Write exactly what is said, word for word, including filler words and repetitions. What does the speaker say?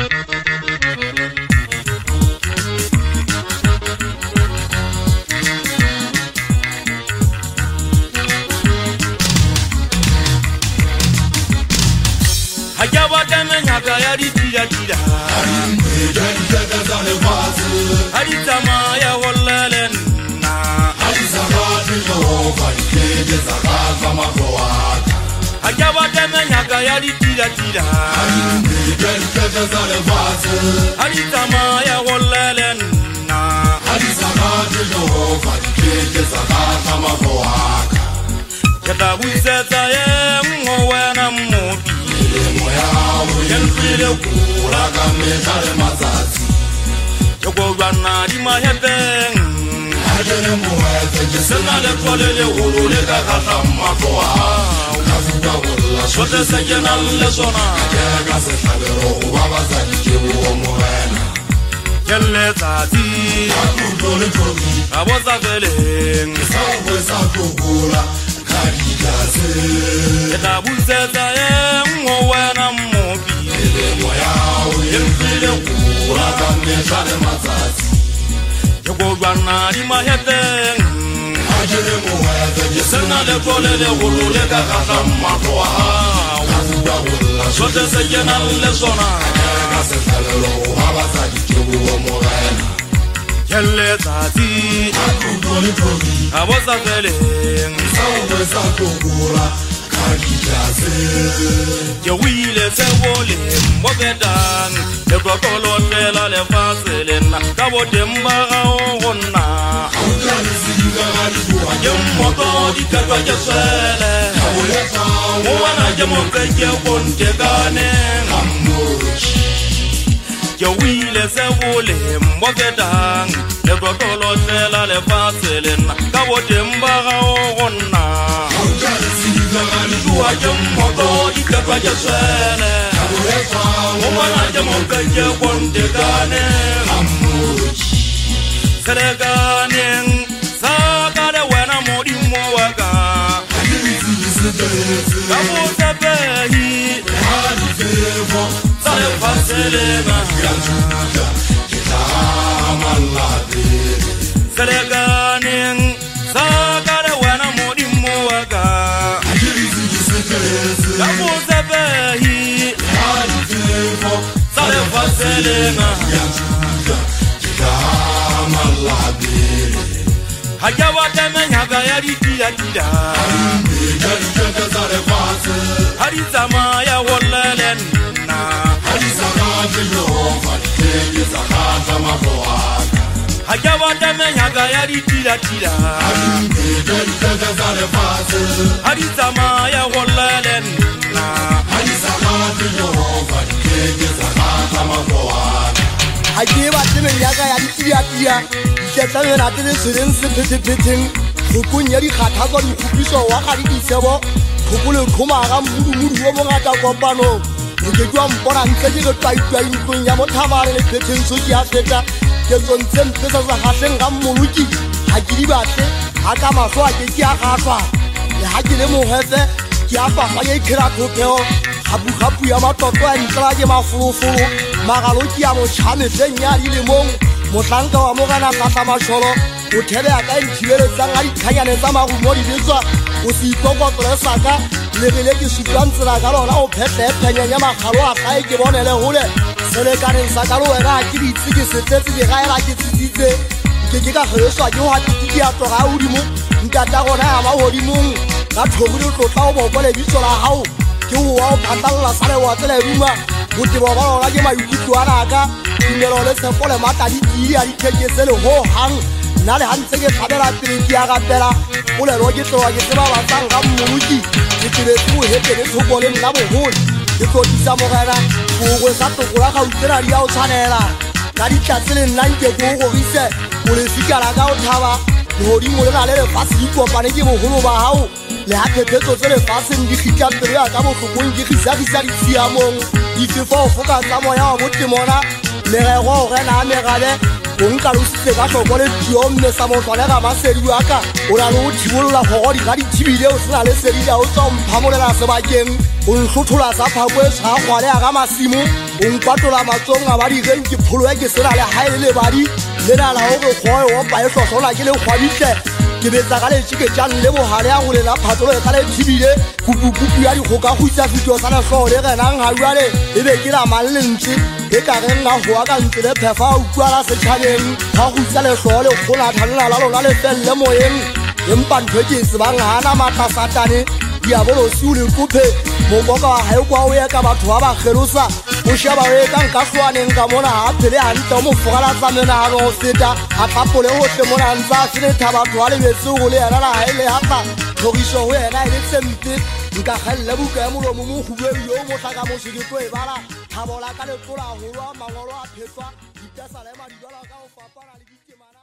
Hajaba damenya gayari tira tira Harimbe jari jaga zane vazu Haritama ya wallalen na Harizagati Jehova Ikeje zagaza makoaka Hajaba damenya gayari tira tira Harimbe jari jaga zane vazu Haritama ya wallalen na Harizagati Jehova Ikeje zagaza makoaka Yata wizeta ye mwena mobi Yenfile kura kameshale mazazi Yogwana di maheten Ajene muhete jesena le twale le ulu le kakata makoa Kafuka wula Sote sejena le sona Kega se tabero ubaba za kikibu wa muhena Yelle tati Akudole togi Aboza vele Sawe sa kukula Karijase Yata wizeta ye mwena mobi Yenfile kura kameshale mazazi Yogwana di maheten Ajene muhete Jesena le twale le ulu le kakata makoa Kafuka wula Sote sejena le sona Kega se tabero ubaba za kikibu wa muhena Yelle tati Akudole togi Aboza vele Sawe sa kukula Karijase Yewile se wole mbogedan Le protolo tela le faselena Kabo demba onna Aukani zinga galibuwa Yemmoto di katwa jeswele Kawuleta Mwana jemonte jebonte gane Amuchi Yewile se wole mbogedan Le protolo tela le faselena Kabo demba onna Aukani zinga galibuwa Yemmoto di katwa jeswele Kawuleta Mwana jemonte jebonte gane Amuchi Sereganen Sagade wena modi mwaga Agirizi yisidezi Kamu sebehi Hali fevo Sare faselena Yanjuka Kitama labere Sereganen Sagade wena modi mwaga Agirizi yisidezi Kamu sebehi Hali fevo Sare faselena Yanjuka Kitama labere Hajawa temenya gayari tira tira Jari jaga zare vazu Harizama ya wallalen na Harizagati Jehova Ikeje zagaza makoaka Hajawa temenya gayari tira tira Jari jaga zare vazu Harizama ya wallalen na Harizagati Jehova Ikeje zagaza makoaka Hajiba timin ya ga ya tiya tiya ke tsaye na tire sirin sipiti pitin hukun yari khata go ni kupiso wa khali disebo hukule khoma ga muru muru wo ngata kompano ke jwa mpona ntle ke twa twa ntong ya mothabale le pitin so ya feta ke tsontsem tsesa sa gahleng ga mmoluki ha ke di batle ha ka maso a ke ke a gafa le ha ke le mohefe ke a fa ga e khira khopeo habu habu ya matotlo a ntla ke mafulufulu magalo ke ya motshame fenya ile mong motlanka wa mogana kata masholo o thebe ya ka ntshibele tsa nga dikhanyane tsa magumo di bitswa o se ikokotle saka le bele ke sutlwantsela ka lona o phete phenya nya magalo a gae ke bonele hole selekaneng sa ka lo wena ke ditsi ke setsetse ke gaela ke tsitsitse ke ke ka geleswa ke ho hatiti ya toga udimo nkata gona ya mahodimong ka thogile tlotla o bopole bitso la hao ke ho wa o phatalla sale wa tsela ruma botebo ba lona ke maikutlo a naka tumelo le tshepo le matadi di a ditheketse le ho hang nna le hantse ke thabela pele ke ya gapela polelo ke tloa ke tseba batsang ga mmoluki ke tebetse bohete le thoko le nna boholo ke tlotisa mogena bogwe sa tokola ga utsena di a o tshwanela ka ditlatse le nna nke ko o gorise o le fikala ka o thaba legodimo le na le lefase di kopane ke bogolo ba gago le ha phephetso tse lefaseng di kgitla pelo ya ka botlhokong ke gisagisa ditshiamong difefo o foka tsa moya wa botemona megego o gena a megale o nkalositse ka tlhoko le tio mme sa motlwane ga masedi wa ka o na le o thibolola kgogodi ga dithibile o sena le sedida o tswa mphamolela sebakeng o ntlhothola sa phako e tshwagwale ya ga masimo o nkwatola matsong a badigeng ke pholo ya ke sena le haele le badi le nala o ge kgoe opa e tlhotlhola ke le kgwaditle ke betsa ka letšeke tšang le bogale ya go lela phatlolo e ka le thibile kupukupu ya dikgoka go isa fetio sa letlhogo le genang gaduale e be ke namang lentse e ka geng a goa ka ntse le phefa a utlwala setšhabeng ga go isa letlhogo le kgona thanela la lona le felele moyeng empa ntho ke se bang gana maatla satane diabolosi o le kophe mokoka wa gae kwa o ye ka batho ba ba gelosa o sheba o e ka nka tlhoaneng ka mona ga phele gantle o mo fogalatsa menagano go feta a tlhapole gotlhe mona ntse a senetha batho ba lebetse go le yena la gae le yapa tlhogiso go yena e le tsempe nka gelele buka ya molomo mo gubeng yo o motlaka moseketlo e bala thabola ka letlola golo a mangolo a phetswa ditesalema dibala ka go fapana le ditemana